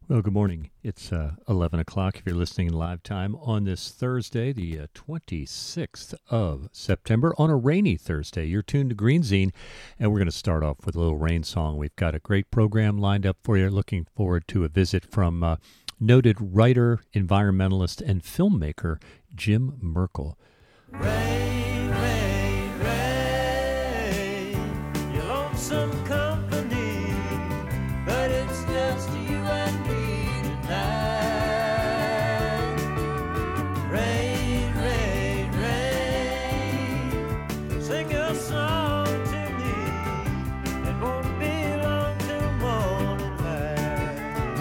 Well, good morning. It's 11 o'clock if you're listening in live time on this Thursday, the 26th of September, on a rainy Thursday. You're tuned to Greenzine, and we're going to start off with a little rain song. We've got a great program lined up for you. Looking forward to a visit from noted writer, environmentalist, and filmmaker Jim Merkel. Rain, rain, rain, you lonesome company, but it's just you and me tonight. Rain, rain, rain, sing a song to me, it won't be long till morning light.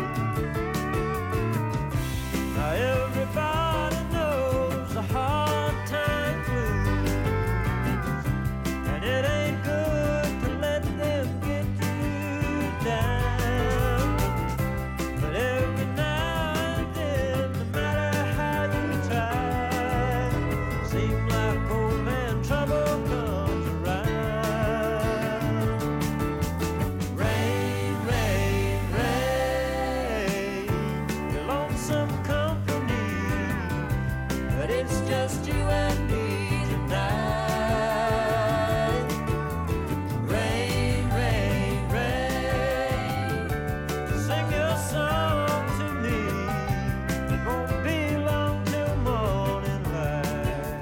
Now everybody knows the hard time blues, and it ain't good to let them get you down. But every now and then, no matter how you try, seems like old man trouble comes around. Rain, rain, rain, your lonesome company, but it's just you and me tonight. Rain, rain, rain, sing your song to me, it won't be long till morning light.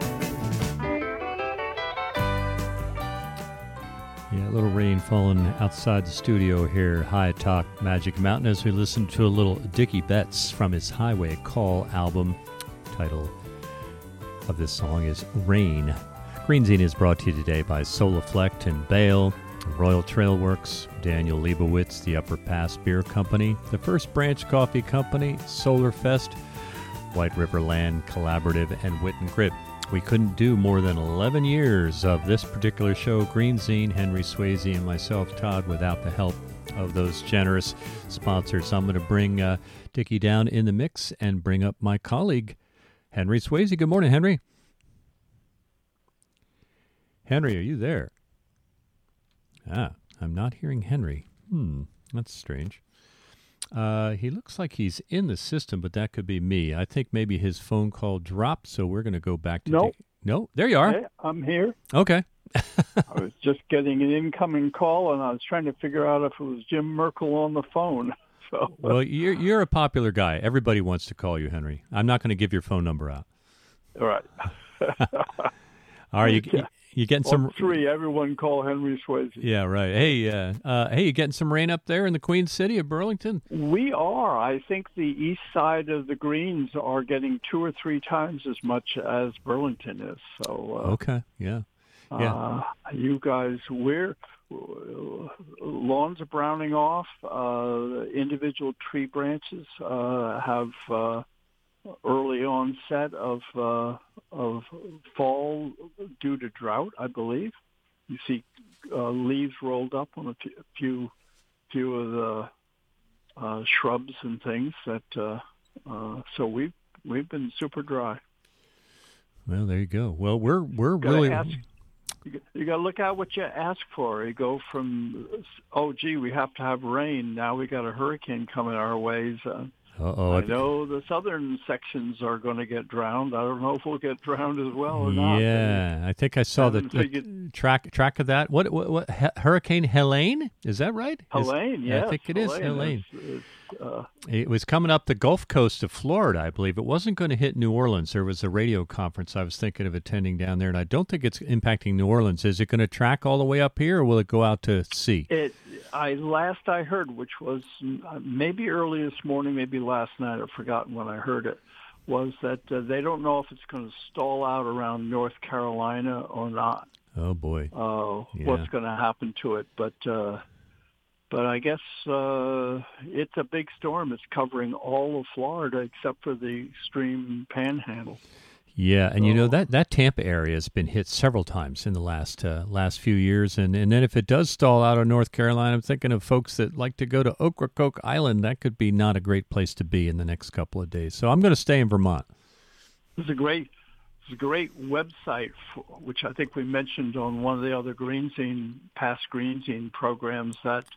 Yeah, a little rain falling outside the studio here, high atop Magic Mountain, as we listen to a little Dickie Betts from his Highway Call album. Title of this song is Rain. Greenzine is brought to you today by Solaflect and Bale, Royal Trail Works, Daniel Leibowitz, the Upper Pass Beer Company, the First Branch Coffee Company, Solarfest, White River Land Collaborative, and Witten Grit. We couldn't do more than 11 years of this particular show, Greenzine, Henry Swayze, and myself, Todd, without the help of those generous sponsors. So I'm going to bring Dickie down in the mix and bring up my colleague, Henry Swayze. Good morning, Henry. Henry, are you there? I'm not hearing Henry. That's strange. He looks like he's in the system, but that could be me. I think maybe his phone call dropped, so we're going to go back to... Nope. No, there you are. Hey, I'm here. Okay. I was just getting an incoming call, and I was trying to figure out if it was Jim Merkel on the phone. So, Well, you're a popular guy. Everybody wants to call you, Henry. I'm not going to give your phone number out. all right. All right, you getting some... Three, everyone call Henry Swayze. Yeah, right. Hey, you getting some rain up there in the Queen City of Burlington? We are. I think the east side of the Greens are getting 2 or 3 times as much as Burlington is. So, Okay, yeah. you guys, lawns are browning off. Individual tree branches have early onset of fall due to drought, I believe. You see leaves rolled up on a few of the shrubs and things that. So we've been super dry. Well, there you go. Well, we're really... You got to look out what you ask for. You go from, oh, gee, we have to have rain. Now we got a hurricane coming our ways. I know the southern sections are going to get drowned. I don't know if we'll get drowned as well or not. Yeah, I think I saw the track of that. What Hurricane Helene? Is that right? Helene, yes. I think it is Helene. It's, It was coming up the Gulf Coast of Florida, I believe. It wasn't going to hit New Orleans. There was a radio conference I was thinking of attending down there, and I don't think it's impacting New Orleans. Is it going to track all the way up here, or will it go out to sea? Last I heard, which was maybe early this morning, maybe last night, I've forgotten when I heard it, was that they don't know if it's going to stall out around North Carolina or not. Oh, boy. What's going to happen to it. But I guess it's a big storm. It's covering all of Florida except for the extreme panhandle. Yeah, and you know that Tampa area has been hit several times in the last few years, and then if it does stall out of North Carolina, I'm thinking of folks that like to go to Ocracoke Island. That could be not a great place to be in the next couple of days. So I'm going to stay in Vermont. It's a great website, which I think we mentioned on one of the other past Greenzine programs, that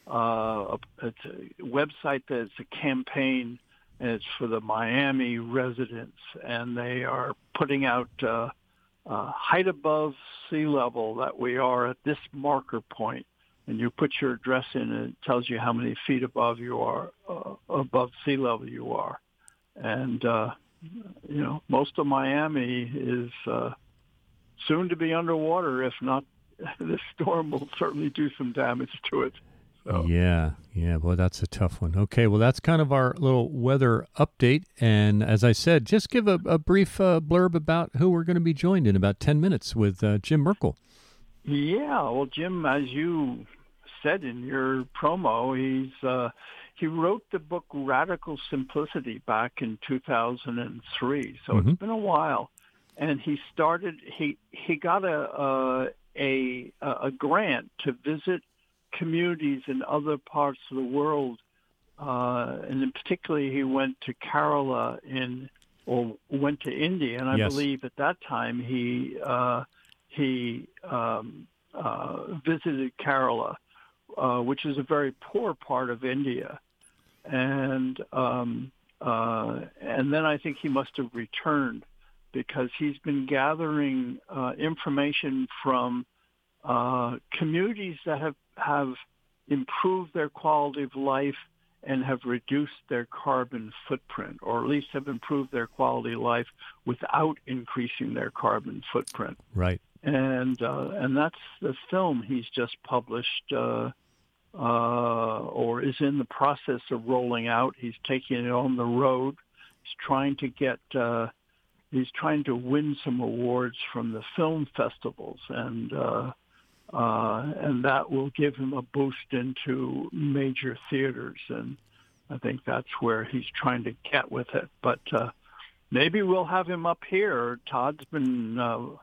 it's a website that's a campaign, and it's for the Miami residents, and they are putting out height above sea level that we are at this marker point, and you put your address in, and it tells you how many feet above you are, above sea level you are. And, most of Miami is soon to be underwater. If not, this storm will certainly do some damage to it. So. Yeah. Boy, that's a tough one. Okay, well, that's kind of our little weather update. And as I said, just give a brief blurb about who we're going to be joined in about 10 minutes with Jim Merkel. Yeah, well, Jim, as you said in your promo, he wrote the book Radical Simplicity back in 2003. So It's been a while. And he got a grant to visit communities in other parts of the world, and in particularly he went to Kerala went to India, and I believe at that time he visited Kerala, which is a very poor part of India, and then I think he must have returned because he's been gathering information from communities that have improved their quality of life and have reduced their carbon footprint, or at least have improved their quality of life without increasing their carbon footprint. Right. And that's the film he's just published, or is in the process of rolling out. He's taking it on the road. He's trying to win some awards from the film festivals, and that will give him a boost into major theaters, and I think that's where he's trying to get with it. But maybe we'll have him up here. Todd's been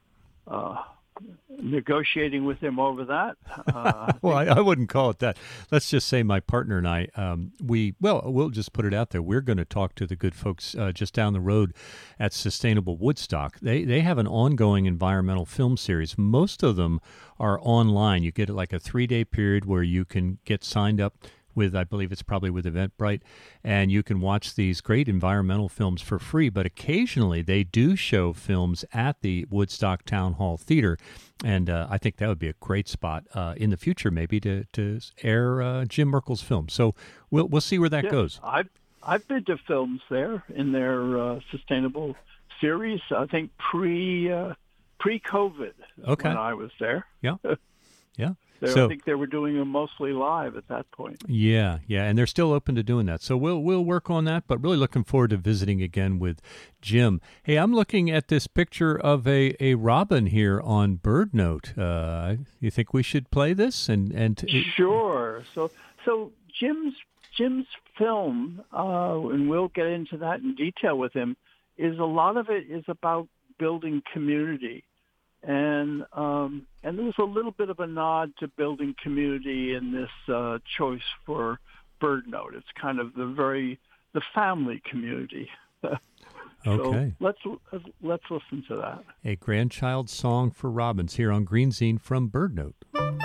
negotiating with him over that. Well, I wouldn't call it that. Let's just say my partner and I, we'll just put it out there. We're going to talk to the good folks just down the road at Sustainable Woodstock. They have an ongoing environmental film series. Most of them are online. You get like a 3-day period where you can get signed up with, I believe it's probably with Eventbrite, and you can watch these great environmental films for free. But occasionally they do show films at the Woodstock Town Hall Theater, and I think that would be a great spot in the future maybe to air Jim Merkel's film. So we'll see where that goes. I've been to films there in their sustainable series. I think pre-COVID when I was there. Yeah. I think they were doing them mostly live at that point. Yeah, and they're still open to doing that. So we'll work on that, but really looking forward to visiting again with Jim. Hey, I'm looking at this picture of a robin here on BirdNote. You think we should play this? Sure. So Jim's film, and we'll get into that in detail with him, is a lot of it is about building community. And there was a little bit of a nod to building community in this choice for BirdNote. It's kind of the family community. Okay. So let's listen to that. A grandchild song for robins here on Green Zine from BirdNote.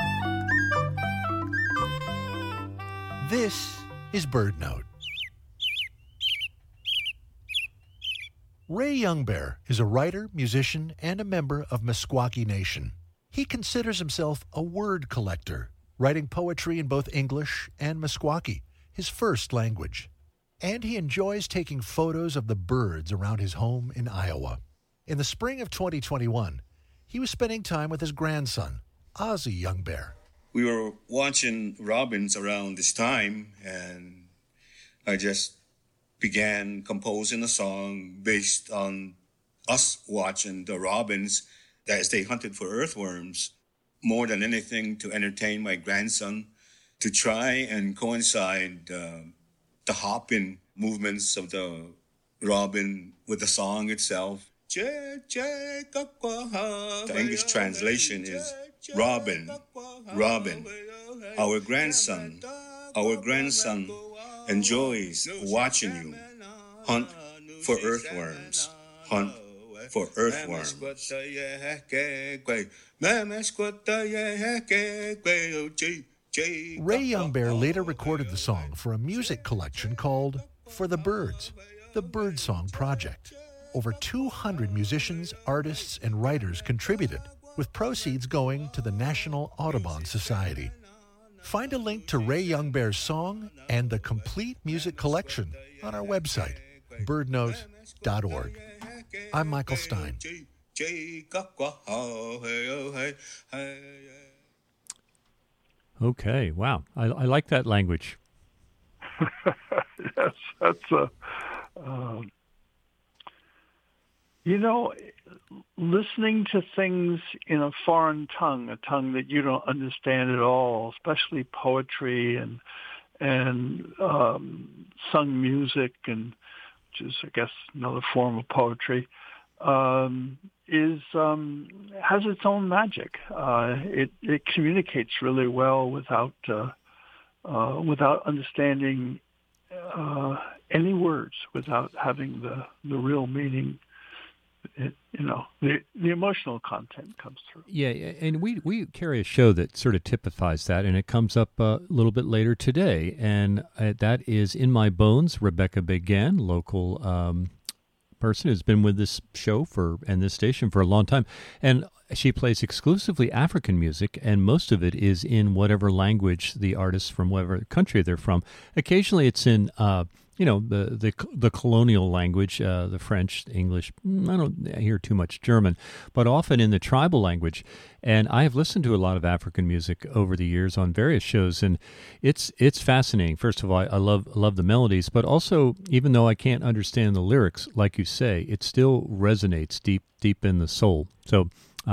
This is BirdNote. Ray Youngbear is a writer, musician, and a member of Meskwaki Nation. He considers himself a word collector, writing poetry in both English and Meskwaki, his first language. And he enjoys taking photos of the birds around his home in Iowa. In the spring of 2021, he was spending time with his grandson, Ozzie Youngbear. We were watching robins around this time, and I just began composing a song based on us watching the robins as they hunted for earthworms, more than anything to entertain my grandson, to try and coincide the hopping movements of the robin with the song itself. The English translation is Robin, Robin, our grandson enjoys watching you hunt for earthworms. Hunt for earthworms. Ray Youngbear later recorded the song for a music collection called For the Birds, the Birdsong Project. Over 200 musicians, artists, and writers contributed, with proceeds going to the National Audubon Society. Find a link to Ray Youngbear's song and the complete music collection on our website, birdnote.org. I'm Michael Stein. Okay, wow. I like that language. Yes, that's listening to things in a foreign tongue, a tongue that you don't understand at all, especially poetry and sung music, and which is, I guess, another form of poetry, has its own magic. It communicates really well without understanding any words, without having the real meaning. The emotional content comes through. Yeah, and we carry a show that sort of typifies that, and it comes up a little bit later today, and that is In My Bones, Rebecca Began, local person who's been with this show and this station for a long time, and she plays exclusively African music, and most of it is in whatever language the artists from whatever country they're from. Occasionally it's in the colonial language, the French, English. I don't hear too much German, but often in the tribal language. And I have listened to a lot of African music over the years on various shows, and it's fascinating. First of all, I love the melodies, but also, even though I can't understand the lyrics, like you say, it still resonates deep in the soul. So,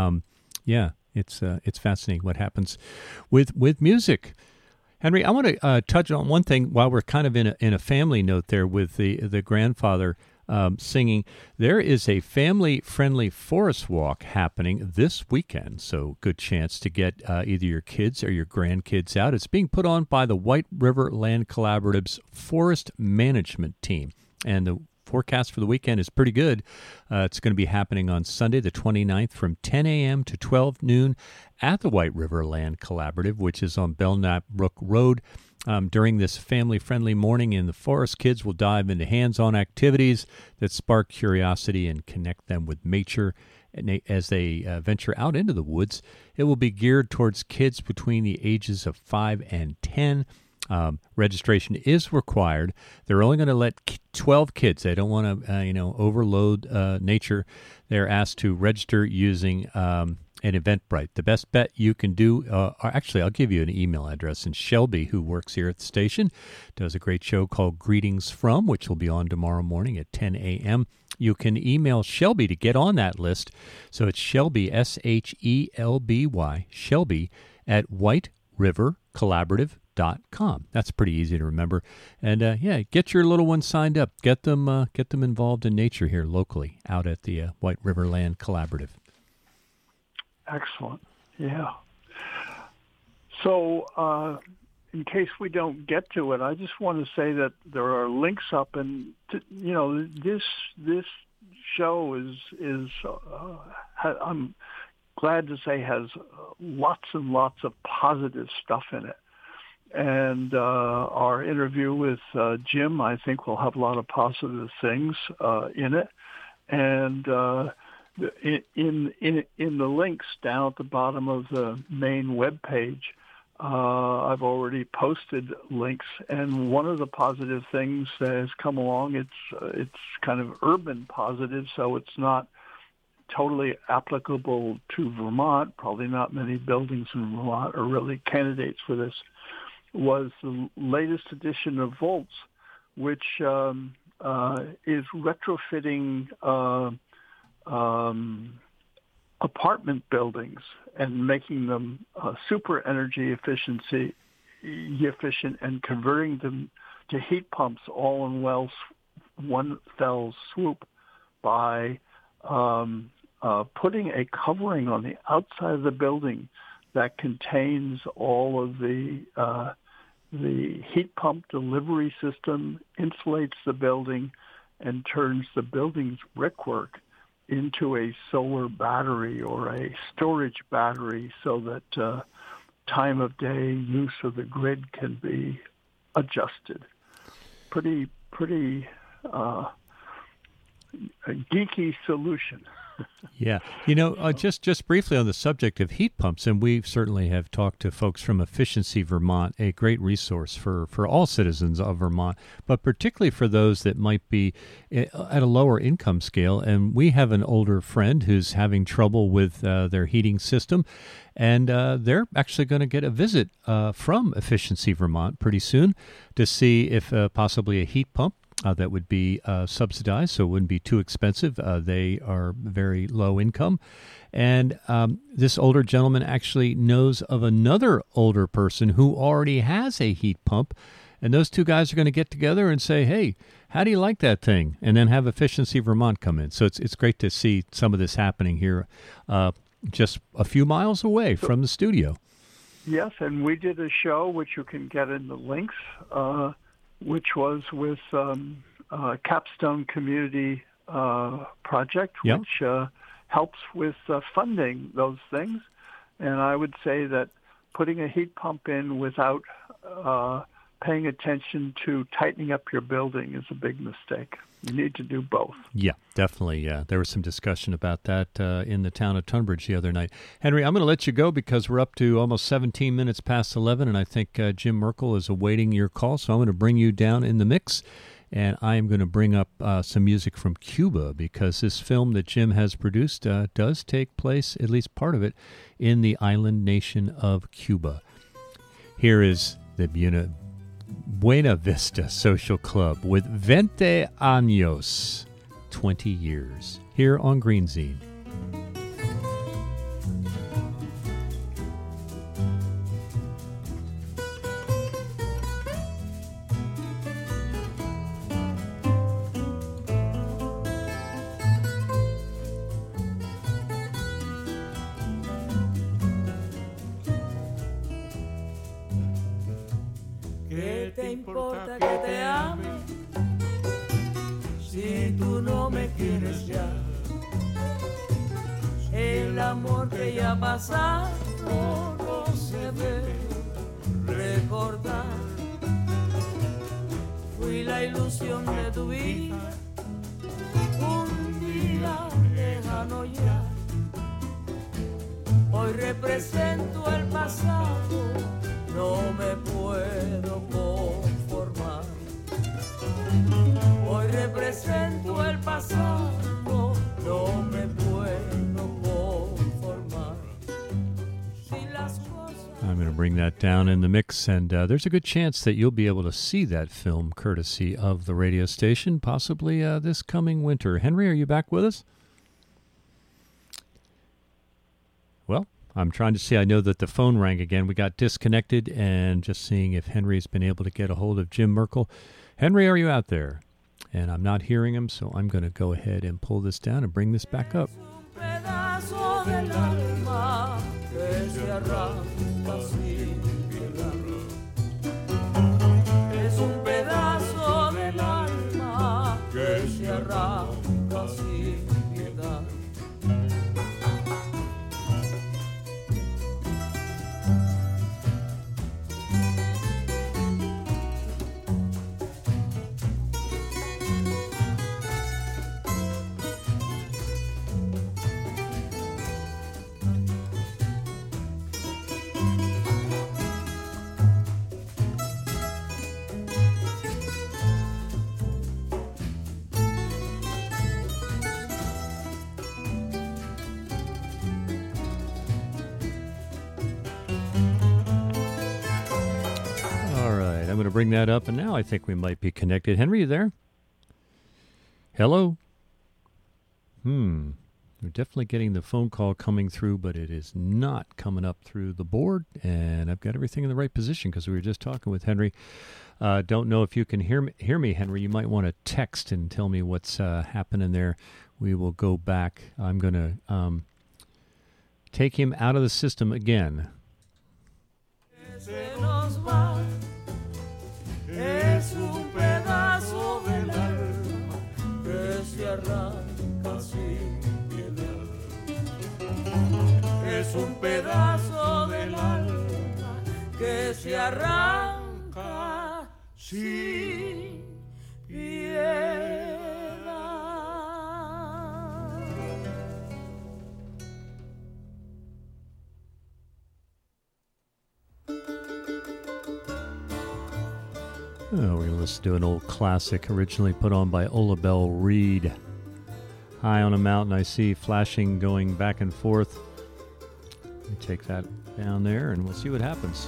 it's fascinating what happens with music. Henry, I want to touch on one thing while we're kind of in a family note there with the grandfather singing. There is a family-friendly forest walk happening this weekend, so good chance to get either your kids or your grandkids out. It's being put on by the White River Land Collaborative's Forest Management Team, and the forecast for the weekend is pretty good. It's going to be happening on Sunday, the 29th, from 10 a.m. to 12 noon at the White River Land Collaborative, which is on Belknap Brook Road. During this family-friendly morning in the forest, kids will dive into hands-on activities that spark curiosity and connect them with nature. And as they venture out into the woods, it will be geared towards kids between the ages of 5 and 10. Registration is required. They're only going to let 12 kids. They don't want to, overload nature. They're asked to register using an Eventbrite. The best bet you can do, actually, I'll give you an email address. And Shelby, who works here at the station, does a great show called Greetings From, which will be on tomorrow morning at 10 a.m. You can email Shelby to get on that list. So it's Shelby, Shelby, Shelby at whiterivercollaborative.com. That's pretty easy to remember. And get your little ones signed up. Get them involved in nature here locally out at the White River Land Collaborative. Excellent. Yeah. So in case we don't get to it, I just want to say that there are links up, and this show is I'm glad to say has lots and lots of positive stuff in it. And our interview with Jim, I think, will have a lot of positive things in it. And in the links down at the bottom of the main webpage, I've already posted links. And one of the positive things that has come along, it's kind of urban positive, so it's not totally applicable to Vermont. Probably not many buildings in Vermont are really candidates for this. Was the latest edition of Volts, which is retrofitting apartment buildings and making them super energy efficient and converting them to heat pumps all in one fell swoop by putting a covering on the outside of the building that contains all of the heat pump delivery system, insulates the building, and turns the building's brickwork into a solar battery or a storage battery, so that time of day use of the grid can be adjusted. Pretty geeky solution. Yeah. Just briefly on the subject of heat pumps, and we certainly have talked to folks from Efficiency Vermont, a great resource for all citizens of Vermont, but particularly for those that might be at a lower income scale. And we have an older friend who's having trouble with their heating system, and they're actually going to get a visit from Efficiency Vermont pretty soon to see if possibly a heat pump that would be subsidized, so it wouldn't be too expensive. They are very low income. And this older gentleman actually knows of another older person who already has a heat pump. And those two guys are going to get together and say, hey, how do you like that thing? And then have Efficiency Vermont come in. So it's great to see some of this happening here just a few miles away from the studio. Yes, and we did a show, which you can get in the links, which was with Capstone Community Project, yep. which helps with funding those things. And I would say that putting a heat pump in without paying attention to tightening up your building is a big mistake. You need to do both. Yeah, definitely. Yeah, there was some discussion about that in the town of Tunbridge the other night. Henry, I'm going to let you go because we're up to almost 17 minutes past 11, and I think Jim Merkel is awaiting your call, so I'm going to bring you down in the mix, and I am going to bring up some music from Cuba because this film that Jim has produced does take place, at least part of it, in the island nation of Cuba. Here is the Buena Vista Social Club with 20 años, 20 years, here on Greenzine. ¿Qué te importa que te ame si tú no me quieres ya? El amor que ya ha pasado no se debe recordar. Fui la ilusión de tu vida, un día lejano ya. Hoy represento el pasado, no me puedo conformar. Hoy represento el pasado, no me puedo conformar. Si las cosas... I'm going to bring that down in the mix, and there's a good chance that you'll be able to see that film courtesy of the radio station, possibly this coming winter. Henry, are you back with us? Well, I'm trying to see. I know that the phone rang again. We got disconnected, and just seeing if Henry's been able to get a hold of Jim Merkel. Henry, are you out there? And I'm not hearing him, so I'm going to go ahead and pull this down and bring this back up. I'm going to bring that up, and now I think we might be connected. Henry, you there? Hello? We're definitely getting the phone call coming through, but it is not coming up through the board, and I've got everything in the right position because we were just talking with Henry. Don't know if you can hear me, Henry. You might want to text and tell me what's happening there. We will go back. I'm going to take him out of the system again. Es un pedazo del alma que se arranca sin piedad. Es un pedazo del alma se arranca sin piedad. Oh, we're going to listen to an old classic originally put on by Ola Belle Reed. High on a mountain, I see flashing going back and forth. Let me take that down there and we'll see what happens.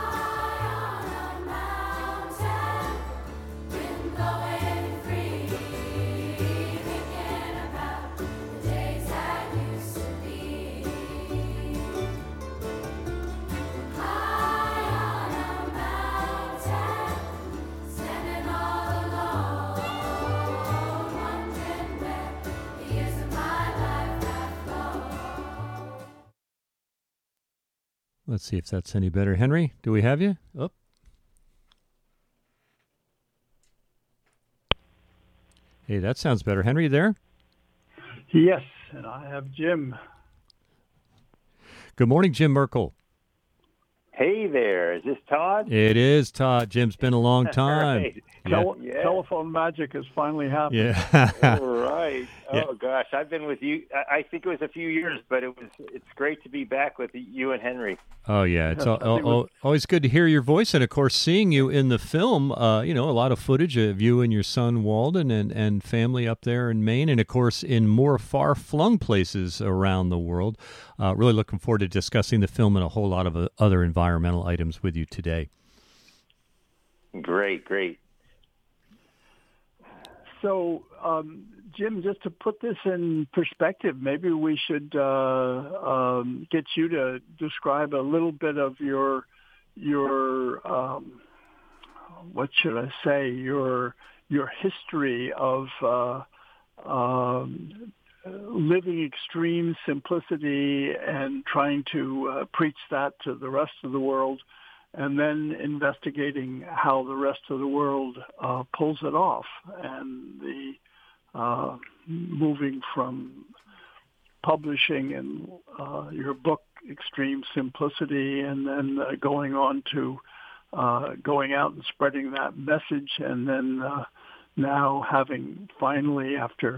Let's see if that's any better. Henry, do we have you? Oh. Hey, that sounds better. Henry, you there? Yes, and I have Jim. Good morning, Jim Merkel. Hey there. Is this Todd? It is, Todd. Jim's been a long time. Right. Yeah. Telephone magic has finally happened. Yeah. All right. Yeah. Oh gosh, I've been with you. I think it was a few years, but it's great to be back with you and Henry. Oh yeah, it's always good to hear your voice, and of course, seeing you in the film. A lot of footage of you and your son Walden and family up there in Maine, and of course in more far-flung places around the world. Really looking forward to discussing the film and a whole lot of other environmental items with you today. Great. So, Jim, just to put this in perspective, maybe we should get you to describe a little bit of your what should I say, your history of living extreme simplicity and trying to preach that to the rest of the world, and then investigating how the rest of the world pulls it off, and the moving from publishing and your book Extreme Simplicity, and then going on to going out and spreading that message, and then now having finally, after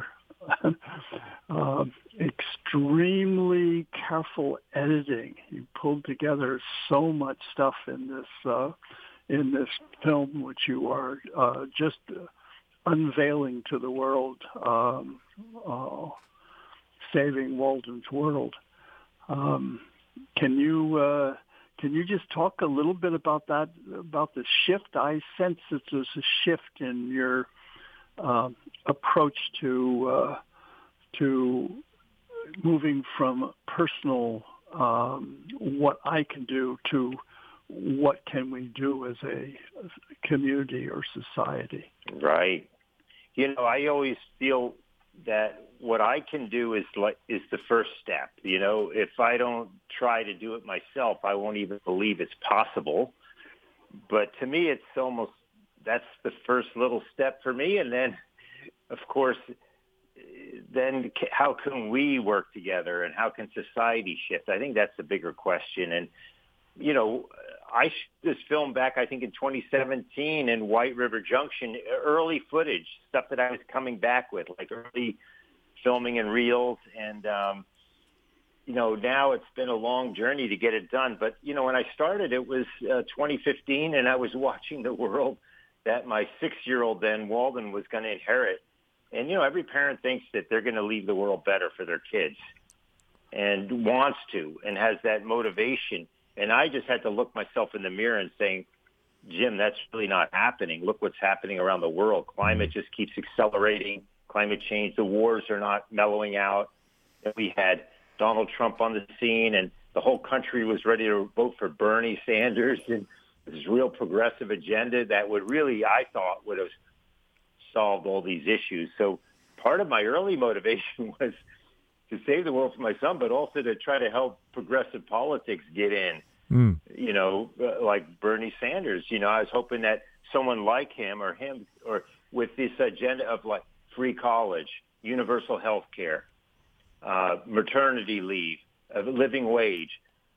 extremely careful editing, you pulled together so much stuff in this film, which you are just unveiling to the world, saving Walden's world. Can you just talk a little bit about that, about the shift? I sense that there's a shift in your approach to moving from personal what I can do to what can we do as a community or society. Right. I always feel that what I can do is the first step. If I don't try to do it myself, I won't even believe it's possible. But to me, it's almost, that's the first little step for me. And then, of course, then how can we work together, and how can society shift? I think that's the bigger question. And, I shot this film back, I think, in 2017 in White River Junction, early footage, stuff that I was coming back with, like early filming in reels. And, now it's been a long journey to get it done. But, when I started, it was 2015, and I was watching the world that my 6-year-old then, Walden, was going to inherit. And, every parent thinks that they're going to leave the world better for their kids and wants to and has that motivation. And I just had to look myself in the mirror and saying, Jim, that's really not happening. Look what's happening around the world. Climate just keeps accelerating. Climate change, the wars are not mellowing out. And we had Donald Trump on the scene, and the whole country was ready to vote for Bernie Sanders and this real progressive agenda that would really, I thought, would have solved all these issues. So part of my early motivation was to save the world for my son, but also to try to help progressive politics get in, like Bernie Sanders. I was hoping that someone like him or with this agenda of like free college, universal health care, maternity leave, a living wage,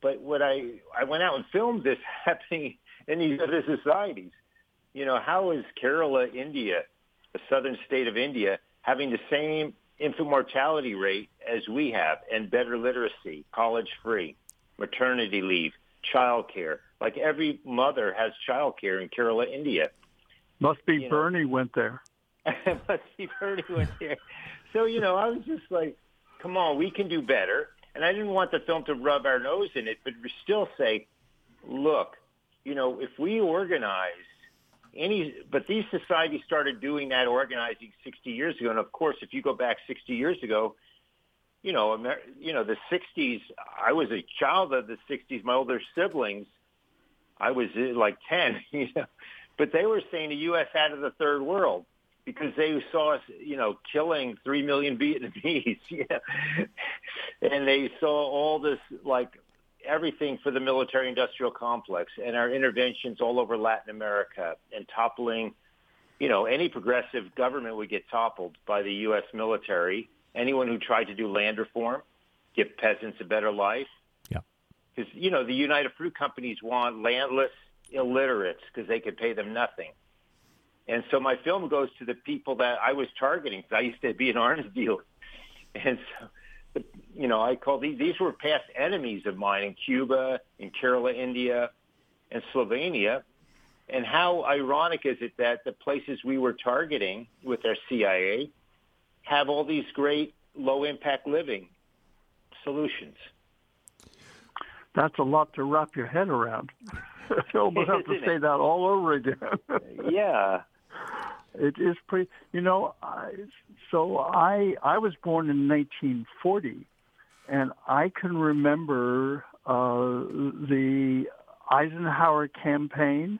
But what I went out and filmed this happening in these other societies. You know, how is Kerala, India, a southern state of India, having the same infant mortality rate as we have, and better literacy, college free, maternity leave, child care? Like every mother has child care in Kerala, India. Must be Bernie went there. Must be Bernie went there. So, you know, I was just like, come on, we can do better. And I didn't want the film to rub our nose in it, but still say, look, you know, if we organize but these societies started doing that organizing 60 years ago. And of course, if you go back 60 years ago, the 60s, I was a child of the 60s. My older siblings, I was like 10, you know, but they were saying the U.S. out of the third world because they saw us, you know, killing 3 million Vietnamese, and they saw all this, like, everything for the military-industrial complex and our interventions all over Latin America and toppling, you know, any progressive government would get toppled by the U.S. military. Anyone who tried to do land reform, give peasants a better life. Yeah. Because, you know, the United Fruit Companies want landless illiterates because they could pay them nothing. And so my film goes to the people that I was targeting because I used to be an arms dealer. And so, you know, I call these were past enemies of mine in Cuba, in Kerala, India, and Slovenia. And how ironic is it that the places we were targeting with our CIA have all these great low-impact living solutions? That's a lot to wrap your head around. You almost have to say that all over again. Yeah. It is pretty, you know, I was born in 1940, and I can remember the Eisenhower campaign,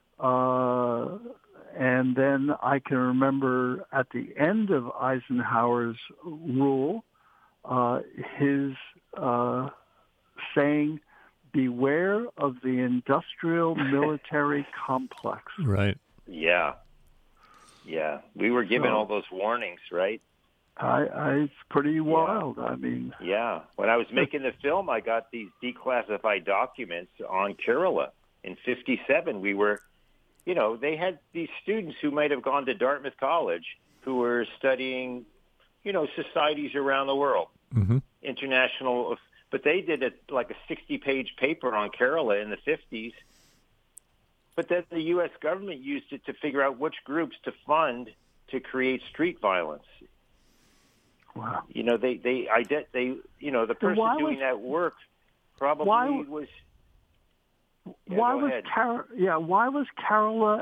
and then I can remember at the end of Eisenhower's rule, his saying, "Beware of the industrial military complex." Right. Yeah. Yeah. We were given all those warnings, right? It's pretty wild. Yeah. I mean... Yeah. When I was making the film, I got these declassified documents on Kerala. In 1957, we were, you know, they had these students who might have gone to Dartmouth College who were studying, you know, societies around the world, international... But they did like a 60-page paper on Kerala in the 50s. But then the U.S. government used it to figure out which groups to fund to create street violence. Wow. You know, they you know, the person doing that work probably was. Yeah, why was Kerala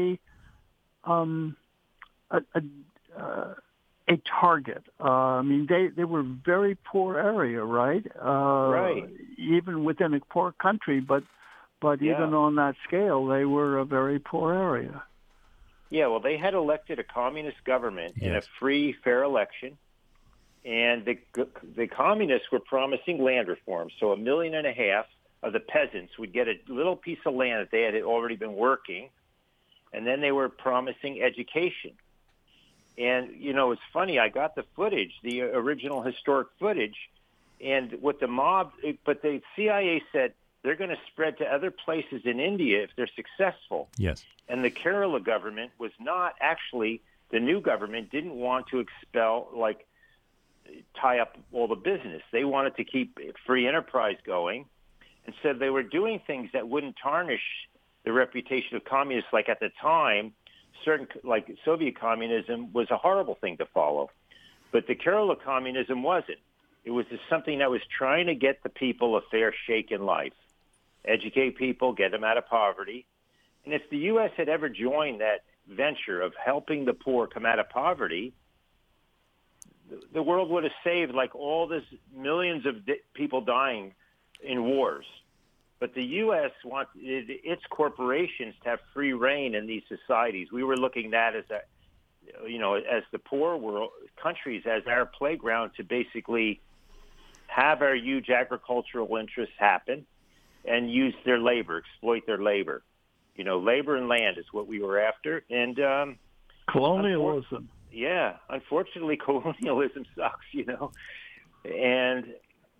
a target? I mean, they were a very poor area, right? Right. Even within a poor country, but even on that scale, they were a very poor area. Yeah, well, they had elected a communist government in a free, fair election, and the communists were promising land reform. So 1.5 million of the peasants would get a little piece of land that they had already been working, and then they were promising education. And, you know, it's funny, I got the footage, the original historic footage, and what but the CIA said they're going to spread to other places in India if they're successful. Yes. And the Kerala government was not actually, the new government didn't want to expel, like, tie up all the business. They wanted to keep free enterprise going, and so they were doing things that wouldn't tarnish the reputation of communists. Like at the time, like Soviet communism was a horrible thing to follow, but the Kerala communism wasn't. It was just something that was trying to get the people a fair shake in life, educate people, get them out of poverty. And if the U.S. had ever joined that venture of helping the poor come out of poverty, the world would have saved like all this millions of people dying in wars. But the U.S. wanted its corporations to have free reign in these societies. We were looking at that as the poor world countries as our playground to basically have our huge agricultural interests happen and use their labor, exploit their labor. You know, labor and land is what we were after. And colonialism. Unfortunately, colonialism sucks, you know. And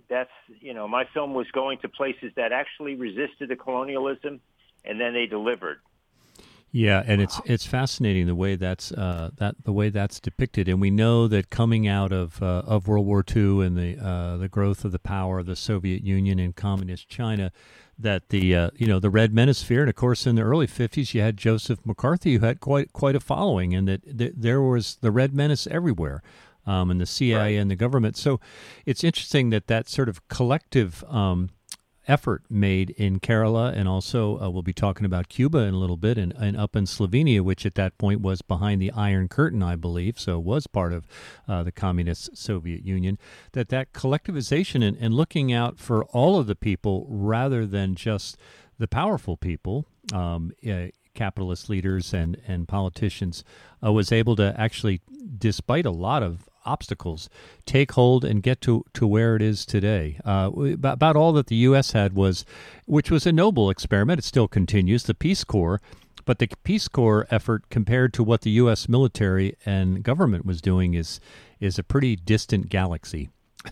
that's, my film was going to places that actually resisted the colonialism, and then they delivered. Yeah, and it's fascinating the way that's depicted, and we know that coming out of World War II and the growth of the power of the Soviet Union and communist China, that the Red Manosphere, and of course in the early 50s you had Joseph McCarthy, who had quite a following, and that there was the Red Menace everywhere, and the CIA and the government. So it's interesting that sort of collective effort made in Kerala, and also we'll be talking about Cuba in a little bit, and up in Slovenia, which at that point was behind the Iron Curtain, I believe, so was part of the communist Soviet Union, that collectivization and looking out for all of the people rather than just the powerful people, capitalist leaders and politicians, was able to actually, despite a lot of obstacles, take hold and get to where it is today. About all that the U.S. had which was a noble experiment. It still continues, the Peace Corps, but the Peace Corps effort compared to what the U.S. military and government was doing is a pretty distant galaxy.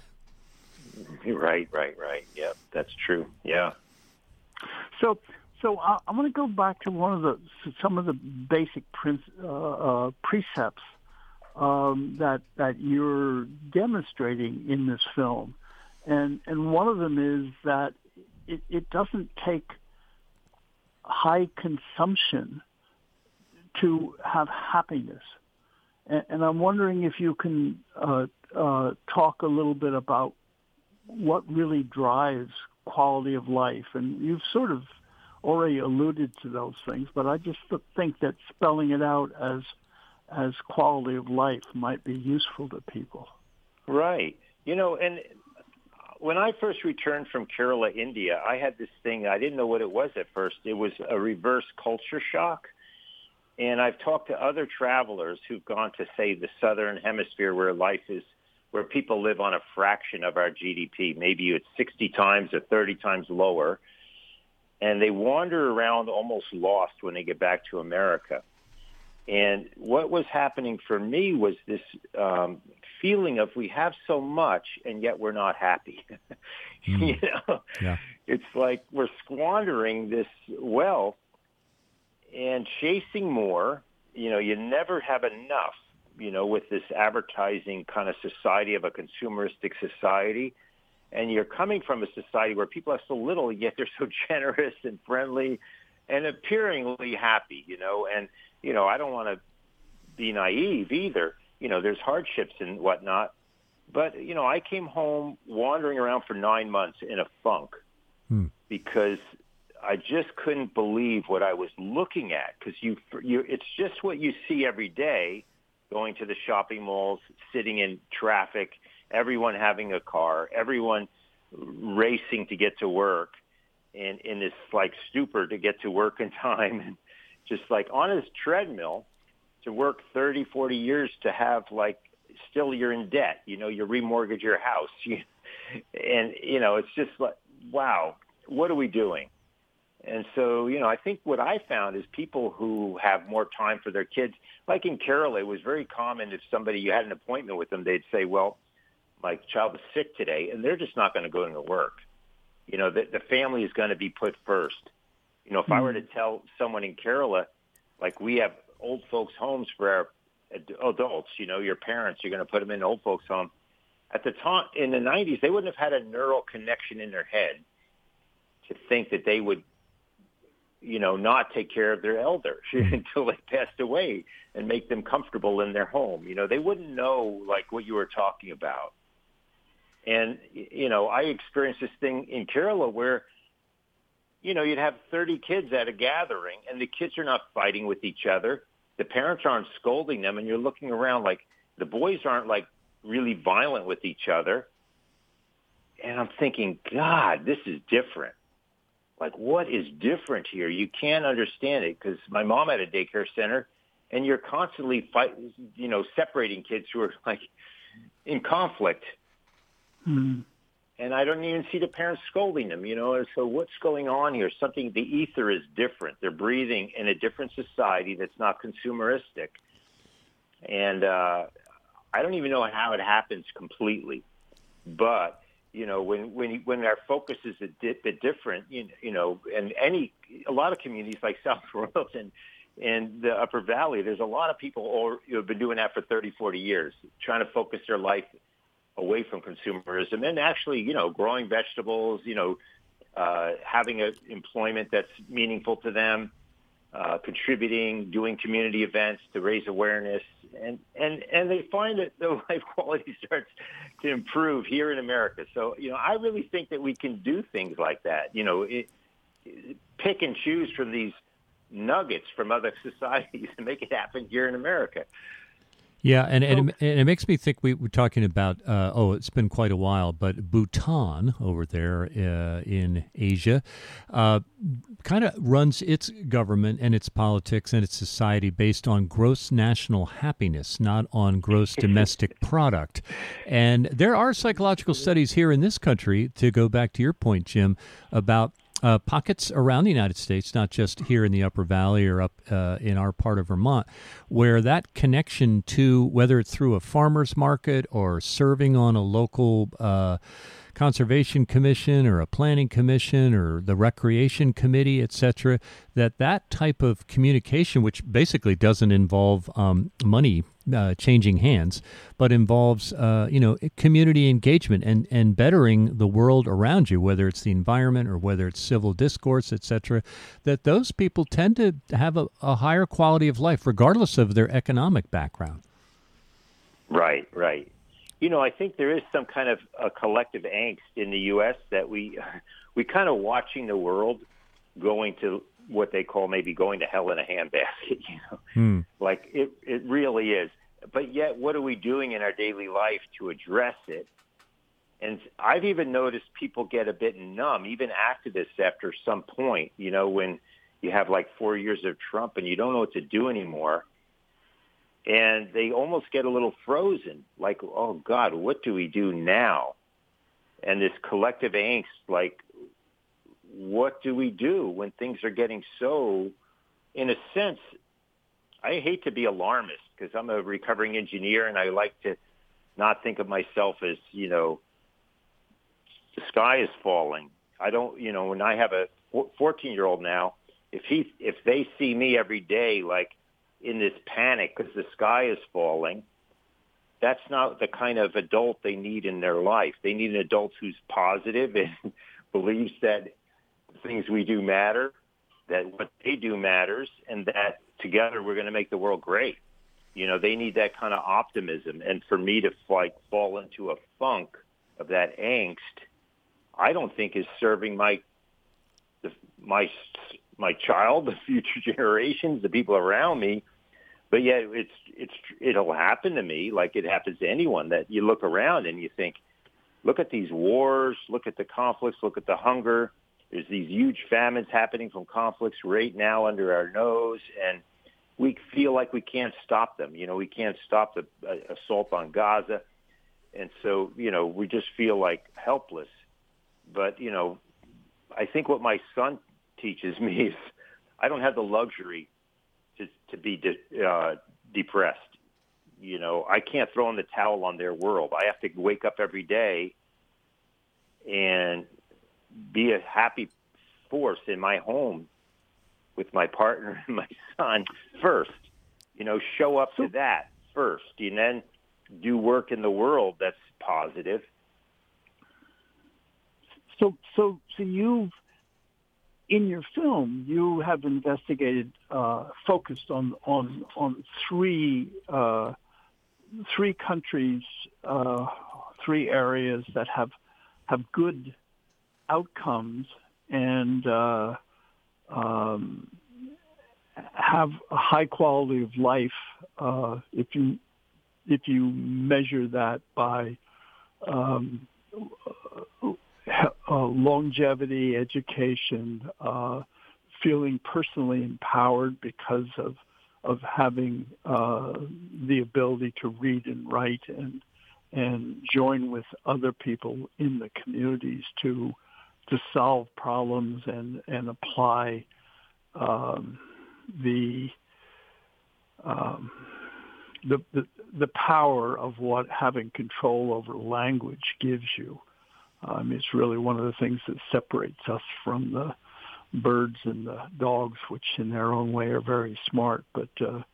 Right. Yeah, that's true. Yeah. So I want to go back to some of the basic precepts that you're demonstrating in this film, and one of them is that it doesn't take high consumption to have happiness, and I'm wondering if you can talk a little bit about what really drives quality of life. And you've sort of already alluded to those things, but I just think that spelling it out as quality of life might be useful to people. Right. And when I first returned from Kerala, India, I had this thing, I didn't know what it was at first. It was a reverse culture shock. And I've talked to other travelers who've gone to, say, the southern hemisphere where people live on a fraction of our GDP. Maybe it's 60 times or 30 times lower. And they wander around almost lost when they get back to America. And what was happening for me was this feeling of we have so much and yet we're not happy. Yeah. It's like we're squandering this wealth and chasing more. You never have enough, with this advertising kind of society, of a consumeristic society. And you're coming from a society where people have so little, yet they're so generous and friendly and appearingly happy, and I don't want to be naive either. There's hardships and whatnot. But, I came home wandering around for 9 months in a funk because I just couldn't believe what I was looking at, because it's just what you see every day, going to the shopping malls, sitting in traffic, everyone having a car, everyone racing to get to work, and in this like stupor to get to work in time, and just like on this treadmill to work 30, 40 years to have still you're in debt, you remortgage your house. And, it's just like, wow, what are we doing? And so, I think what I found is people who have more time for their kids, like in Kerala, it was very common if you had an appointment with them, they'd say, well, my child is sick today, and they're just not going to go into work. The family is going to be put first. If I were to tell someone in Kerala, like we have old folks' homes for our adults, your parents, you're going to put them in an old folks' home. At the time, in the 90s, they wouldn't have had a neural connection in their head to think that they would, not take care of their elders until they passed away and make them comfortable in their home. They wouldn't know like what you were talking about. And, I experienced this thing in Kerala where, you'd have 30 kids at a gathering and the kids are not fighting with each other. The parents aren't scolding them, and you're looking around like the boys aren't like really violent with each other. And I'm thinking, God, this is different. Like, what is different here? You can't understand it, because my mom had a daycare center, and you're constantly separating kids who are like in conflict. Mm-hmm. And I don't even see the parents scolding them, So what's going on here? The ether is different. They're breathing in a different society that's not consumeristic. And I don't even know how it happens completely. But, when our focus is a bit different, and a lot of communities like South Royalton and the Upper Valley, there's a lot of people who have been doing that for 30, 40 years, trying to focus their life away from consumerism and actually, growing vegetables, having an employment that's meaningful to them, contributing, doing community events to raise awareness. And they find that the life quality starts to improve here in America. So, I really think that we can do things like that, pick and choose from these nuggets from other societies and make it happen here in America. Yeah, and it makes me think we're talking about, it's been quite a while, but Bhutan over there in Asia kind of runs its government and its politics and its society based on gross national happiness, not on gross domestic product. And there are psychological studies here in this country, to go back to your point, Jim, about pockets around the United States, not just here in the Upper Valley or up in our part of Vermont, where that connection to, whether it's through a farmer's market or serving on a local conservation commission or a planning commission or the recreation committee, etc., that type of communication, which basically doesn't involve money changing hands, but involves community engagement and bettering the world around you, whether it's the environment or whether it's civil discourse, etc., that those people tend to have a higher quality of life regardless of their economic background. Right. I think there is some kind of a collective angst in the U.S. that we kind of watching the world going to what they call maybe going to hell in a handbasket, Like it really is. But yet, what are we doing in our daily life to address it? And I've even noticed people get a bit numb, even activists after some point, when you have like 4 years of Trump and you don't know what to do anymore. And they almost get a little frozen, like, oh, God, what do we do now? And this collective angst, like, what do we do when things are getting so, in a sense, I hate to be alarmist because I'm a recovering engineer and I like to not think of myself as, the sky is falling. I don't, when I have a 14-year-old now, if they see me every day, like, in this panic because the sky is falling, that's not the kind of adult they need in their life. They need an adult who's positive and believes that things we do matter, that what they do matters, and that together we're going to make the world great. They need that kind of optimism. And for me to fall into a funk of that angst, I don't think is serving my child, the future generations, the people around me. But yet it'll happen to me like it happens to anyone, that you look around and you think, look at these wars, look at the conflicts, look at the hunger. There's these huge famines happening from conflicts right now under our nose, and we feel like we can't stop them. We can't stop the assault on Gaza. And so, we just feel like helpless. But, I think what my son teaches me is I don't have the luxury to be depressed. I can't throw in the towel on their world. I have to wake up every day and be a happy force in my home with my partner and my son first. Show up to that first, and then do work in the world that's positive. So you've, in your film, you have investigated, focused on three countries, three areas that have good outcomes and have a high quality of life. If you measure that by longevity, education, feeling personally empowered because of having the ability to read and write and join with other people in the communities to solve problems and apply the power of what having control over language gives you. It's really one of the things that separates us from the birds and the dogs, which in their own way are very smart, but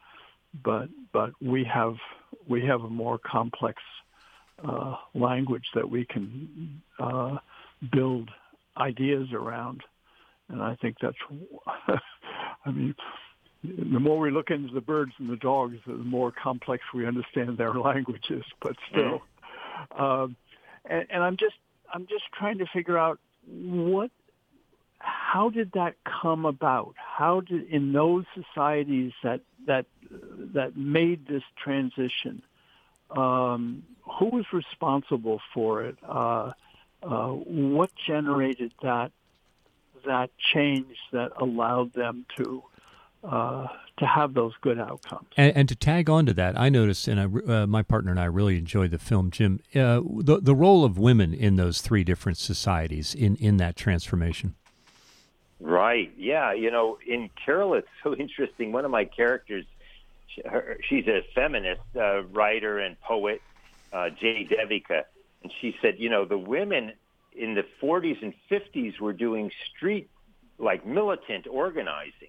we have a more complex language that we can build ideas around, and I think that's. I mean, the more we look into the birds and the dogs, the more complex we understand their languages. But still, and I'm just trying to figure out how did that come about? How did, in those societies that made this transition, who was responsible for it? What generated that change that allowed them to have those good outcomes? And to tag on to that, I noticed, and my partner and I really enjoyed the film, Jim, the role of women in those three different societies in that transformation. Right. Yeah. In Carol, it's so interesting. One of my characters, she's a feminist writer and poet, Jay Devika. And she said, the women in the 40s and 50s were doing like militant organizing.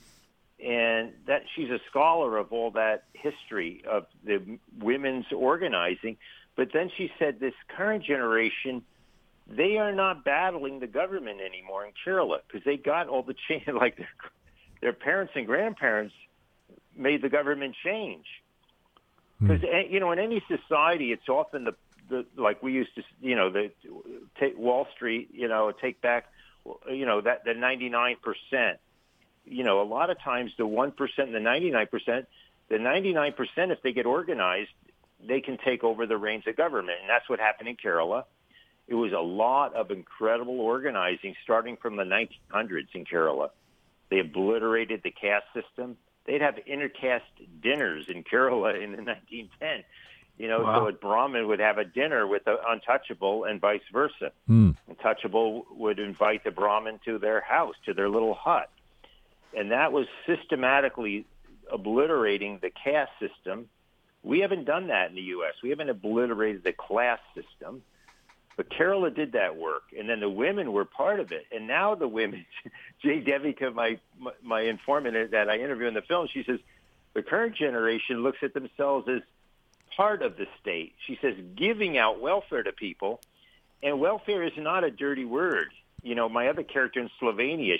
And that she's a scholar of all that history of the women's organizing. But then she said this current generation, they are not battling the government anymore in Kerala because they got all the change, like their parents and grandparents made the government change. Because, in any society, it's often the like we used to, take Wall Street, take back, that the 99%. A lot of times the 1% and the 99%, the 99%, if they get organized, they can take over the reins of government. And that's what happened in Kerala. It was a lot of incredible organizing starting from the 1900s in Kerala. They obliterated the caste system. They'd have intercaste dinners in Kerala in the 1910. Wow. So a Brahmin would have a dinner with the untouchable and vice versa. Untouchable would invite the Brahmin to their house, to their little hut. And that was systematically obliterating the caste system. We haven't done that in the U.S. We haven't obliterated the class system. But Kerala did that work, and then the women were part of it. And now the women, Jay Devika, my informant that I interview in the film, she says, the current generation looks at themselves as part of the state. She says, giving out welfare to people, and welfare is not a dirty word. My other character in Slovenia,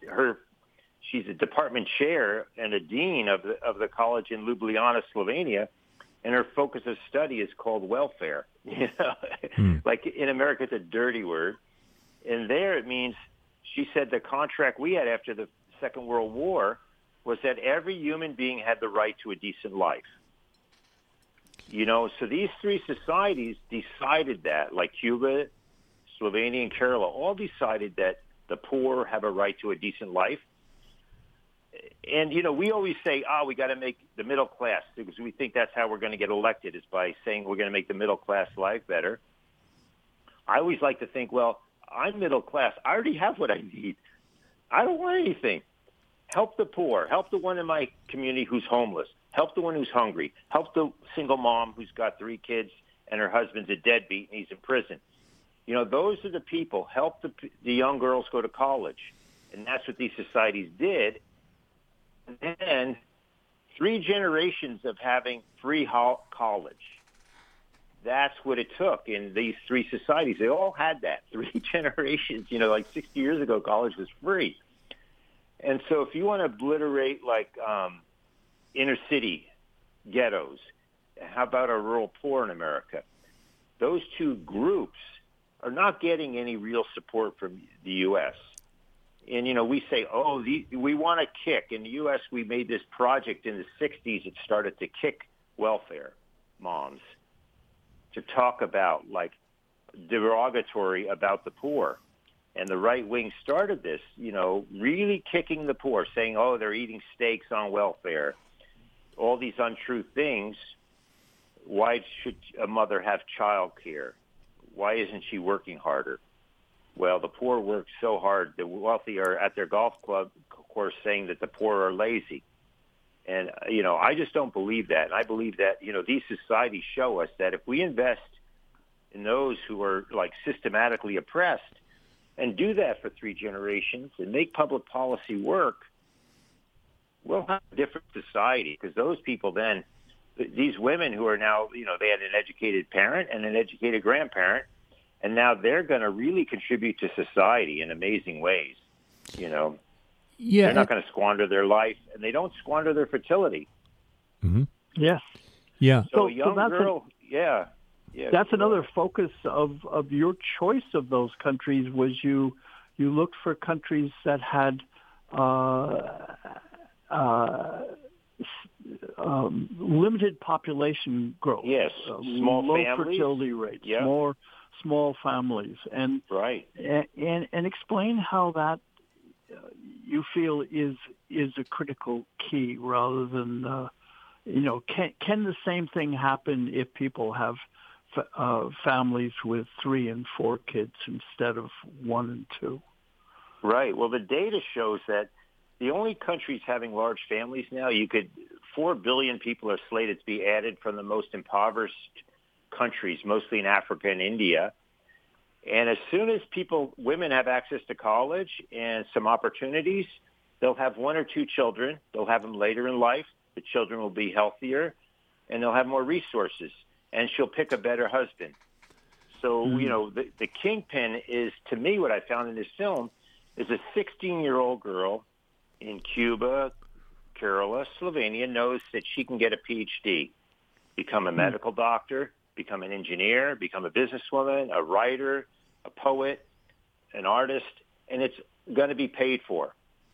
she's a department chair and a dean of the college in Ljubljana, Slovenia, and her focus of study is called welfare. Like in America, it's a dirty word. And there it means, she said the contract we had after the Second World War was that every human being had the right to a decent life. So these three societies decided that, like Cuba, Slovenia, and Kerala, all decided that the poor have a right to a decent life. And, we always say, we got to make the middle class, because we think that's how we're going to get elected, is by saying we're going to make the middle class life better. I always like to think, well, I'm middle class. I already have what I need. I don't want anything. Help the poor. Help the one in my community who's homeless. Help the one who's hungry. Help the single mom who's got 3 kids and her husband's a deadbeat and he's in prison. Those are the people. Help the young girls go to college. And that's what these societies did. And then 3 generations of having free college. That's what it took in these 3 societies. They all had that. 3 generations. Like 60 years ago, college was free. And so if you want to obliterate like inner city ghettos, how about our rural poor in America? Those 2 groups are not getting any real support from the U.S. And, we say, we want to kick. In the U.S., we made this project in the 60s. It started to kick welfare moms to talk about, like, derogatory about the poor. And the right wing started this, really kicking the poor, saying, they're eating steaks on welfare. All these untrue things. Why should a mother have child care? Why isn't she working harder? Well, the poor work so hard. The wealthy are at their golf club course saying that the poor are lazy. And, I just don't believe that. And I believe that, these societies show us that if we invest and those who are like systematically oppressed and do that for 3 generations and make public policy work, we'll have a different society, because those people then, these women who are now, they had an educated parent and an educated grandparent, and now they're going to really contribute to society in amazing ways. Yeah, they're not going to squander their life, and they don't squander their fertility. Mm-hmm. Yes. Yeah. So a young girl, yeah. That's another focus of your choice of those countries, was you looked for countries that had limited population growth. Yes, small low families. Fertility rates, Yeah. more small families, and right. And explain how that you feel is a critical key, rather than can the same thing happen if people have families with 3 and 4 kids instead of 1 and 2? Right. Well, the data shows that the only countries having large families now, 4 billion people are slated to be added from the most impoverished countries, mostly in Africa and India. And as soon as women have access to college and some opportunities, they'll have 1 or 2 children. They'll have them later in life. The children will be healthier, and they'll have more resources, and she'll pick a better husband. So, the kingpin is, to me, what I found in this film, is a 16-year-old girl in Cuba, Kerala, Slovenia, knows that she can get a PhD, become a medical doctor, become an engineer, become a businesswoman, a writer, a poet, an artist, and it's going to be paid for.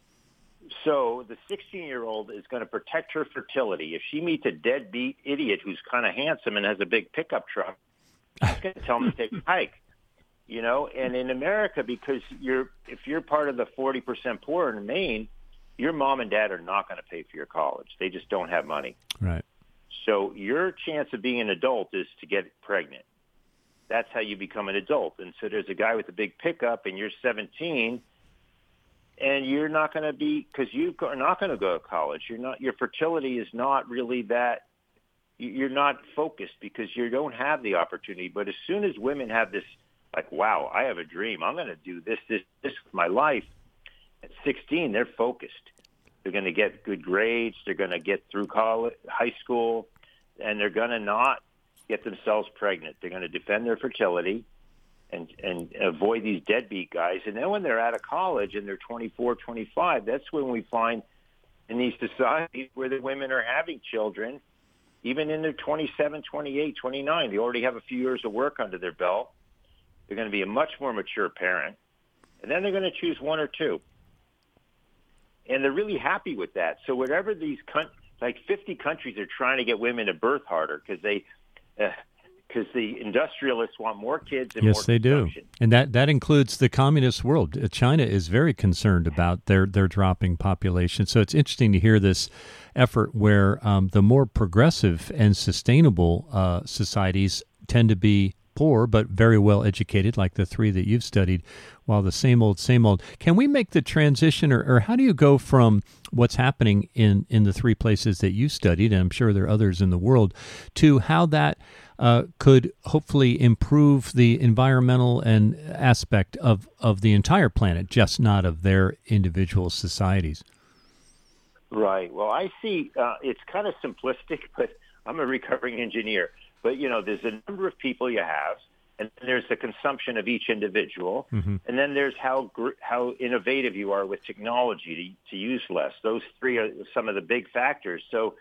So the 16-year-old is going to protect her fertility. If she meets a deadbeat idiot who's kind of handsome and has a big pickup truck, she's going to tell him to take a hike. And in America, because if you're part of the 40% poor in Maine, your mom and dad are not going to pay for your college. They just don't have money. Right. So your chance of being an adult is to get pregnant. That's how you become an adult. And so there's a guy with a big pickup, and you're 17, and you're not going to be, because you are not going to go to college. Your fertility is not really that. You're not focused because you don't have the opportunity. But as soon as women have this, like, wow, I have a dream, I'm going to do this with my life. At 16, they're focused. They're going to get good grades. They're going to get through college, high school, and they're going to not get themselves pregnant. They're going to defend their fertility and avoid these deadbeat guys. And then when they're out of college and they're 24, 25, that's when we find in these societies where the women are having children, even in their 27, 28, 29. They already have a few years of work under their belt. They're going to be a much more mature parent. And then they're going to choose 1 or 2. And they're really happy with that. So whatever these, like 50 countries are trying to get women to birth harder because the industrialists want more kids and more Yes, they consumption. do. And that includes the communist world. China is very concerned about their dropping population. So it's interesting to hear this effort where the more progressive and sustainable societies tend to be poor but very well educated, like the 3 that you've studied, while the same old. Can we make the transition, or how do you go from what's happening in the 3 places that you studied, and I'm sure there are others in the world, to how that could hopefully improve the environmental and aspect of the entire planet, just not of their individual societies? Right. Well, I see it's kind of simplistic, but I'm a recovering engineer. But, there's a number of people you have, and then there's the consumption of each individual, and then there's how innovative you are with technology to use less. Those 3 are some of the big factors. So,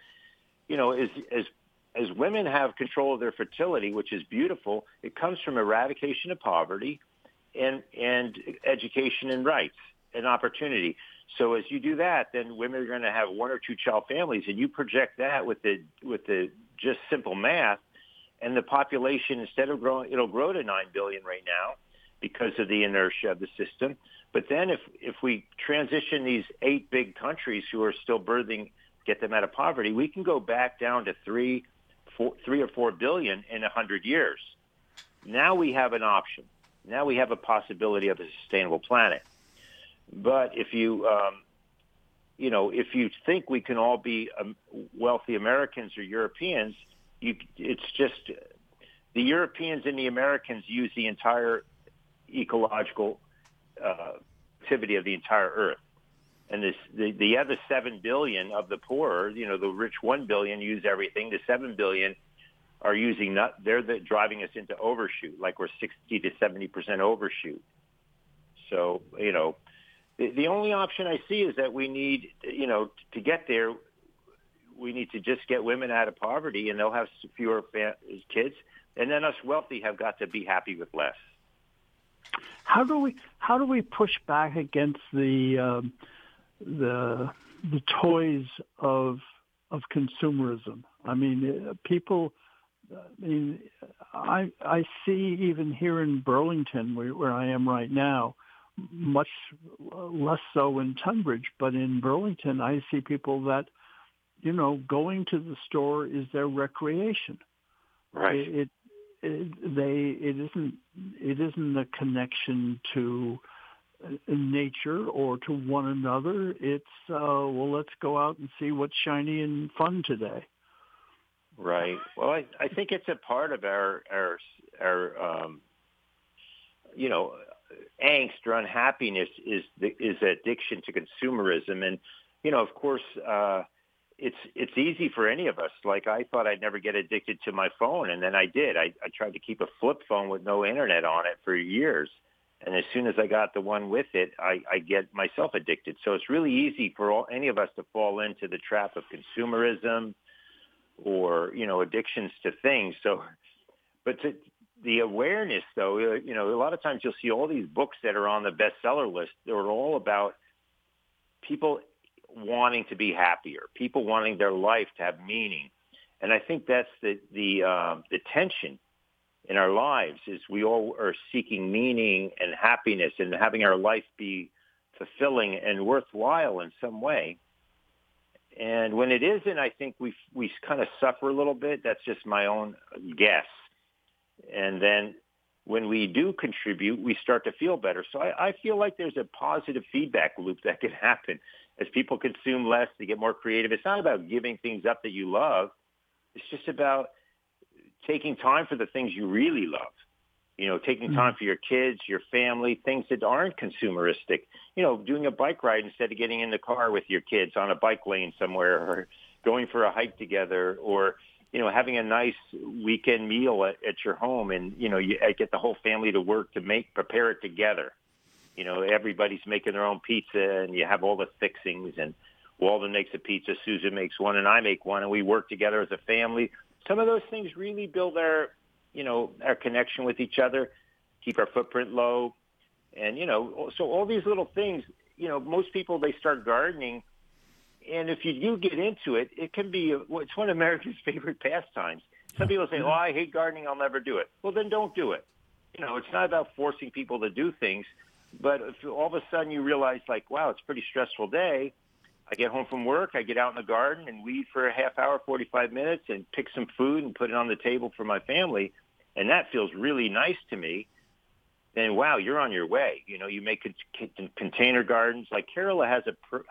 as women have control of their fertility, which is beautiful, it comes from eradication of poverty and education and rights and opportunity. So as you do that, then women are going to have 1 or 2 child families, and you project that with the just simple math. And the population, instead of growing, it'll grow to 9 billion right now because of the inertia of the system. But then if we transition these 8 big countries who are still birthing, get them out of poverty, we can go back down to 3 or 4 billion in 100 years. Now we have an option. Now we have a possibility of a sustainable planet. But if you, if you think we can all be wealthy Americans or Europeans, it's just the Europeans and the Americans use the entire ecological activity of the entire Earth. And the other 7 billion of the poor, the rich 1 billion use everything. The 7 billion are using they're driving us into overshoot, like we're 60 to 70% overshoot. So, the only option I see is that we need, to get there, we need to just get women out of poverty, and they'll have fewer kids. And then us wealthy have got to be happy with less. How do we push back against the toys of consumerism? I mean, people. I mean, I see even here in Burlington, where I am right now, much less so in Tunbridge, but in Burlington, I see people that, going to the store is their recreation. Right. It isn't a connection to nature or to one another. It's let's go out and see what's shiny and fun today. Right. Well, I think it's a part of our angst or unhappiness is addiction to consumerism, and of course, it's easy for any of us. Like, I thought I'd never get addicted to my phone, and then I did. I tried to keep a flip phone with no internet on it for years, and as soon as I got the one with it, I get myself addicted. So it's really easy for any of us to fall into the trap of consumerism or addictions to things. So, but the awareness, though, a lot of times you'll see all these books that are on the bestseller list. They're all about people wanting to be happier, people wanting their life to have meaning, and I think that's the tension in our lives is we all are seeking meaning and happiness and having our life be fulfilling and worthwhile in some way. And when it isn't, I think we kind of suffer a little bit. That's just my own guess. And then when we do contribute, we start to feel better. So I feel like there's a positive feedback loop that can happen. As people consume less, they get more creative. It's not about giving things up that you love. It's just about taking time for the things you really love. Taking time for your kids, your family, things that aren't consumeristic. Doing a bike ride instead of getting in the car with your kids on a bike lane somewhere, or going for a hike together, or, having a nice weekend meal at your home, and, you get the whole family to work to prepare it together. Everybody's making their own pizza, and you have all the fixings, and Walden makes a pizza, Susan makes one, and I make one, and we work together as a family. Some of those things really build our connection with each other, keep our footprint low. And, so all these little things, most people, they start gardening. And if you do get into it, it can be, it's one of America's favorite pastimes. Some people say, I hate gardening, I'll never do it. Well, then don't do it. It's not about forcing people to do things. But if all of a sudden you realize, like, wow, it's a pretty stressful day. I get home from work, I get out in the garden and weed for a half hour, 45 minutes, and pick some food and put it on the table for my family, and that feels really nice to me, then, wow, you're on your way. You make container gardens. Like, Kerala has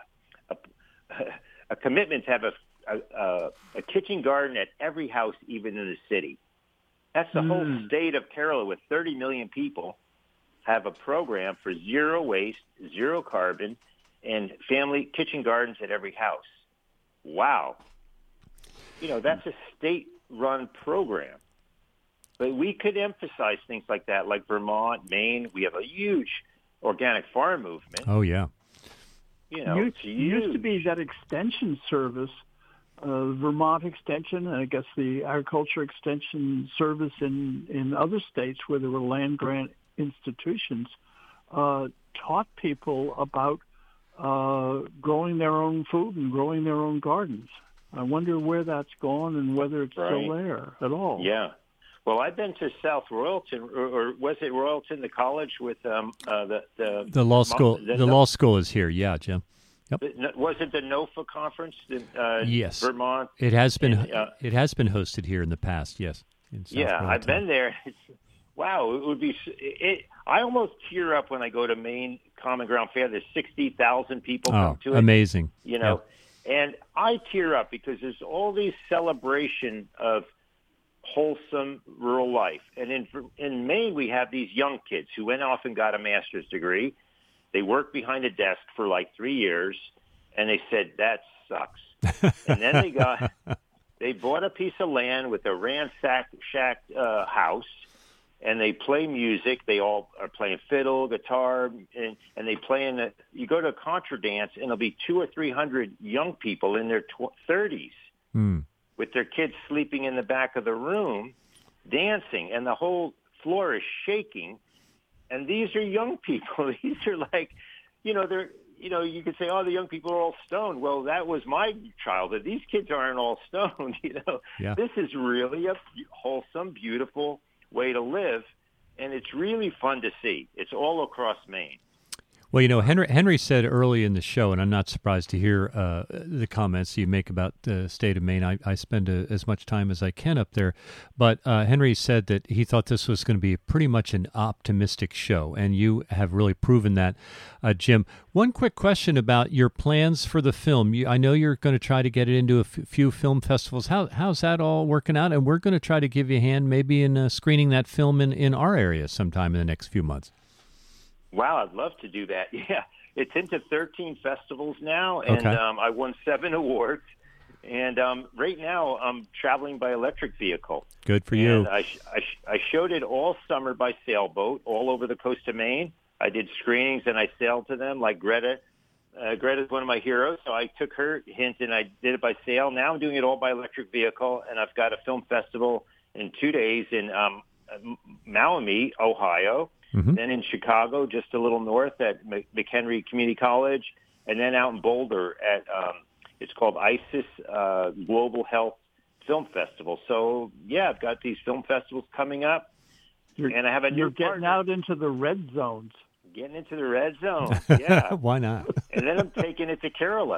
a commitment to have a kitchen garden at every house, even in the city. That's the whole state of Kerala, with 30 million people, have a program for zero waste, zero carbon, and family kitchen gardens at every house. Wow. That's a state-run program. But we could emphasize things like that, like Vermont, Maine. We have a huge organic farm movement. Oh, yeah. It used to be that extension service, Vermont Extension, and I guess the Agriculture Extension Service in other states where there were land grant institutions, taught people about growing their own food and growing their own gardens. I wonder where that's gone and whether it's still there at all. Yeah. Well, I've been to South Royalton, or was it Royalton, the college with the law school? The law school is here. Yeah, Jim. Yep. Was it the NOFA conference? Yes. Vermont. It has been. It has been hosted here in the past. Yes. I've been there. Wow, it would be. I almost tear up when I go to Maine Common Ground Fair. There's 60,000 people come to it. Amazing. And I tear up because there's all these celebration of wholesome rural life. And in Maine, we have these young kids who went off and got a master's degree. They worked behind a desk for like 3 years, and they said, that sucks. And then they bought a piece of land with a ransacked house, and they play music. They all are playing fiddle, guitar, and they play you go to a contra dance, and there'll be 200 or 300 young people in their 30s with their kids sleeping in the back of the room, dancing, and the whole floor is shaking. And these are young people. These are like, they're, you could say, oh, the young people are all stoned. Well, that was my childhood. These kids aren't all stoned, Yeah. This is really a wholesome, beautiful way to live, and it's really fun to see. It's all across Maine. Well, Henry said early in the show, and I'm not surprised to hear the comments you make about the state of Maine. I spend as much time as I can up there. But Henry said that he thought this was going to be pretty much an optimistic show, and you have really proven that, Jim. One quick question about your plans for the film. I know you're going to try to get it into a few film festivals. How's that all working out? And we're going to try to give you a hand maybe in screening that film in our area sometime in the next few months. Wow, I'd love to do that. Yeah, it's into 13 festivals now, and okay. I won 7 awards. And right now, I'm traveling by electric vehicle. Good for you. And I showed it all summer by sailboat all over the coast of Maine. I did screenings, and I sailed to them like Greta. Greta's one of my heroes, so I took her hint, and I did it by sail. Now I'm doing it all by electric vehicle, and I've got a film festival in 2 days in Maumee, Ohio. Mm-hmm. Then in Chicago, just a little north at McHenry Community College, and then out in Boulder at it's called ISIS Global Health Film Festival. So yeah, I've got these film festivals coming up, and I have a new You're getting partner. out into the red zones. Getting into the red zone, yeah. Why not? And then I'm taking it to Kerala.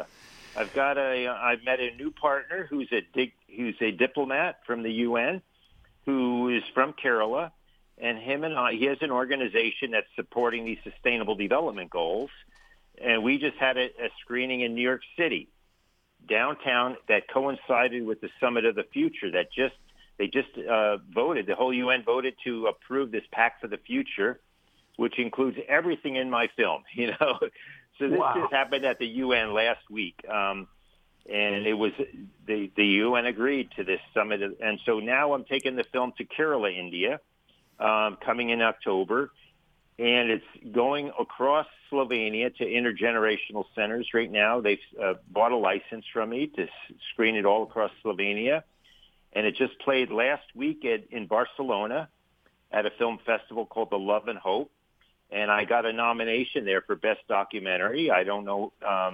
I've met a new partner who's a diplomat from the UN, who is from Kerala. And he has an organization that's supporting these sustainable development goals. And we just had a screening in New York City, downtown, that coincided with the Summit of the Future. They just voted. The whole UN voted to approve this Pact for the Future, which includes everything in my film. So this just happened at the UN last week, and it was the UN agreed to this summit. And so now I'm taking the film to Kerala, India. Coming in October, and it's going across Slovenia to intergenerational centers right now. They've bought a license from me to screen it all across Slovenia, and it just played last week in Barcelona at a film festival called The Love and Hope, and I got a nomination there for Best Documentary. I don't know,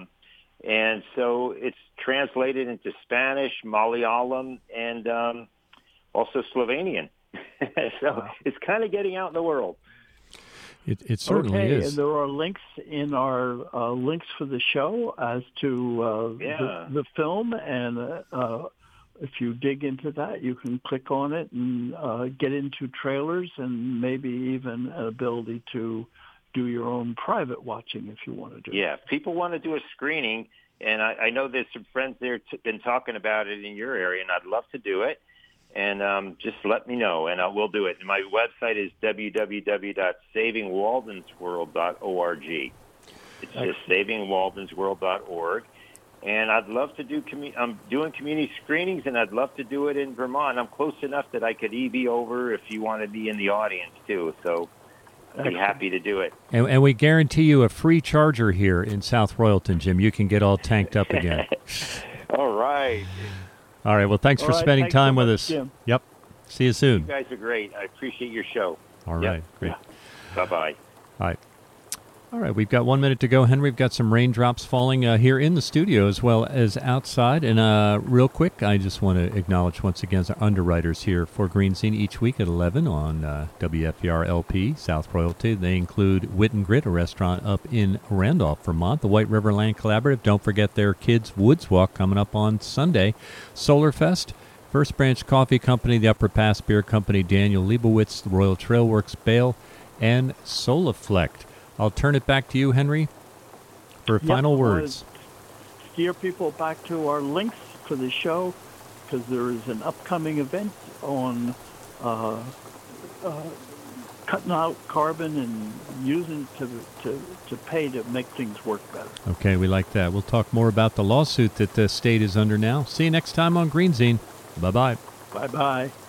and so it's translated into Spanish, Malayalam, and also Slovenian. So It's kind of getting out in the world. It certainly is. And there are links in our links for the show as to the film, and if you dig into that, you can click on it and get into trailers and maybe even an ability to do your own private watching if you want to do it. Yeah, if people want to do a screening, and I know there's some friends there been talking about it in your area, and I'd love to do it. And just let me know, and I will do it. And my website is www.savingwaldensworld.org. It's just savingwaldensworld.org. And I'd love to do I'm doing community screenings, and I'd love to do it in Vermont. I'm close enough that I could EV over if you want to be in the audience, too. So I'd be happy to do it. And we guarantee you a free charger here in South Royalton, Jim. You can get all tanked up again. All right. All right. Well, thanks for spending time with us. Jim. Yep. See you soon. You guys are great. I appreciate your show. All right. Great. Bye-bye. All right. All right. We've got 1 minute to go, Henry. We've got some raindrops falling here in the studio as well as outside. And real quick, I just want to acknowledge once again our underwriters here for Green Scene each week at 11 on WFER LP, South Royalty. They include Wit and Grit, a restaurant up in Randolph, Vermont. The White River Land Collaborative. Don't forget their Kids Woods Walk coming up on Sunday. Solar Fest. First Branch Coffee Company, the Upper Pass Beer Company, Daniel Leibowitz, the Royal Trail Works, Bale, and Solaflect. I'll turn it back to you, Henry, for final words. Steer people back to our links for the show, because there is an upcoming event on cutting out carbon and using to pay to make things work better. Okay, we like that. We'll talk more about the lawsuit that the state is under now. See you next time on Green Zine. Bye-bye. Bye-bye.